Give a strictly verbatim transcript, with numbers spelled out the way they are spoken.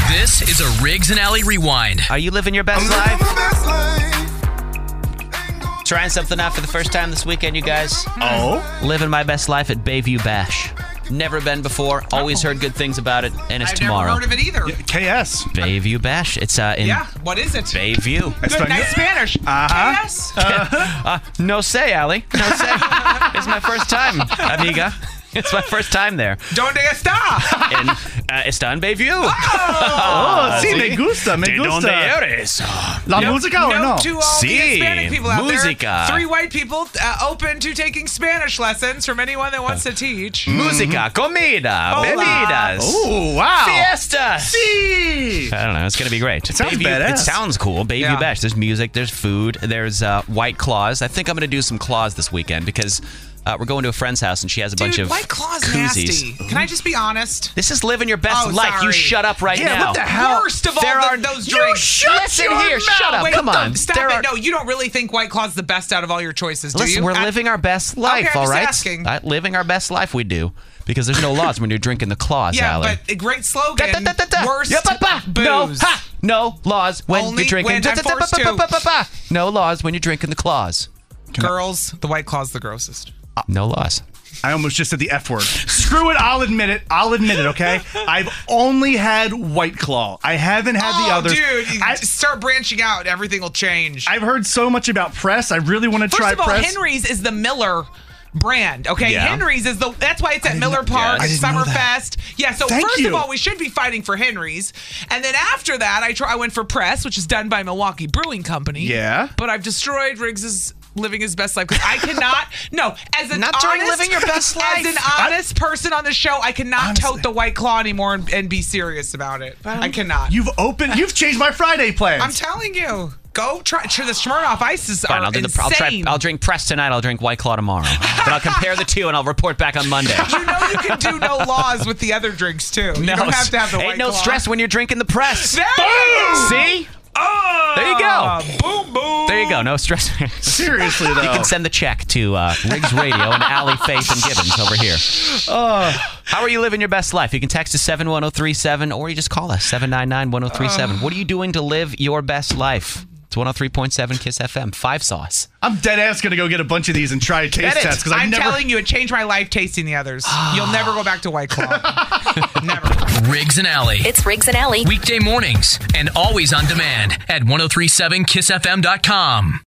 This is a Riggs and Alley Rewind. Are you living your best life? Trying something out for the first time this weekend, you guys? Oh? Living my best life at Bayview Bash. Never been before. Always heard good things about it, and it's I've tomorrow. never heard of it either. Yeah, K S. Bayview Bash. It's uh, in Yeah, what is it? Bayview. Good, nice Spanish. Uh-huh. K S? Uh, no say, Allie. No say. It's my first time, amiga. It's my first time there. ¿Dónde está? And uh, está en Bayview. Oh, sí, me gusta, me ¿De gusta. dónde eres? La música or no? To all Sí, the Hispanic people out música. there. Three white people uh, open to taking Spanish lessons from anyone that wants to teach. Música, comida, Hola. bebidas. Oh, wow. Fiesta. Sí. I don't know. It's going to be great. It sounds Bayview, badass. It sounds cool. Bayview Yeah. Bash. There's music. There's food. There's uh, White Claws. I think I'm going to do some claws this weekend because uh, we're going to a friend's house and she has a bunch Dude, of White Claw's koozies. nasty. Can I just be honest? This is living your best Oh, life. You sorry. shut up right Yeah, now. what the hell? Worst of all There the, are- those You drinks. shut Listen your here. mouth. Shut up. Wait, Come don't- on. Stop There it. are- No, you don't really think White Claw's the best out of all your choices, do Listen, you? we're I- living our best life, I'm all just right? asking. Uh, living our best life, we do. Because there's no laws when you're drinking the claws, Yeah, Allie. but a great slogan. Da, da, da, da, da. Worst Yeah, ba, ba. booze. No, ha, no laws when Only you're drinking. when Da, I'm da, da, forced ba, ba, to. ba, ba, ba. No laws when you're drinking the claws. Girls, the White Claw's the grossest. No laws. I almost just said the F word. Screw it, I'll admit it. I'll admit it, okay? I've only had White Claw. I haven't had oh, the others. dude, you I, start branching out. Everything will change. I've heard so much about Press. I really want to First try of all, Press. Henry's is the Miller brand. Okay, Yeah. Henry's is the that's why it's at didn't Miller know- Park, I didn't know that. Summerfest. Yeah, so Thank first you. of all, we should be fighting for Henry's. And then after that, I try I went for Press, which is done by Milwaukee Brewing Company. Yeah. But I've destroyed Riggs's living his best life because I cannot no as an Not honest, during living your best as life. an honest person on the show I cannot Honestly. tote the White Claw anymore and, and be serious about it. I cannot. You've opened. You've changed my Friday plans. I'm telling you. Go try. Try the Smirnoff Ices Fine, are I'll do the. I'll try. insane. I'll drink Press tonight. I'll drink White Claw tomorrow. But I'll compare the two and I'll report back on Monday. You know you can do no laws with the other drinks too. You don't have to have the ain't White no Claw. stress when you're drinking the Press. There you go. See? Oh, There you go. Boom, boom. There you go. No stress. Seriously, though. You can send the check to uh, Riggs Radio and Allie, Faith, and Gibbons over here. How are you living your best life? You can text us seven one zero three seven or you just call us seven nine nine one zero three seven. What are you doing to live your best life? It's one oh three point seven Kiss F M. Five Sauce. I'm dead ass gonna go get a bunch of these and try a taste Get it. test because I've I'm never. telling you, it changed my life tasting the others. You'll never go back to White Claw. Never. Riggs and Alley. It's Riggs and Alley. Weekday mornings and always on demand at ten thirty-seven kiss f m dot com.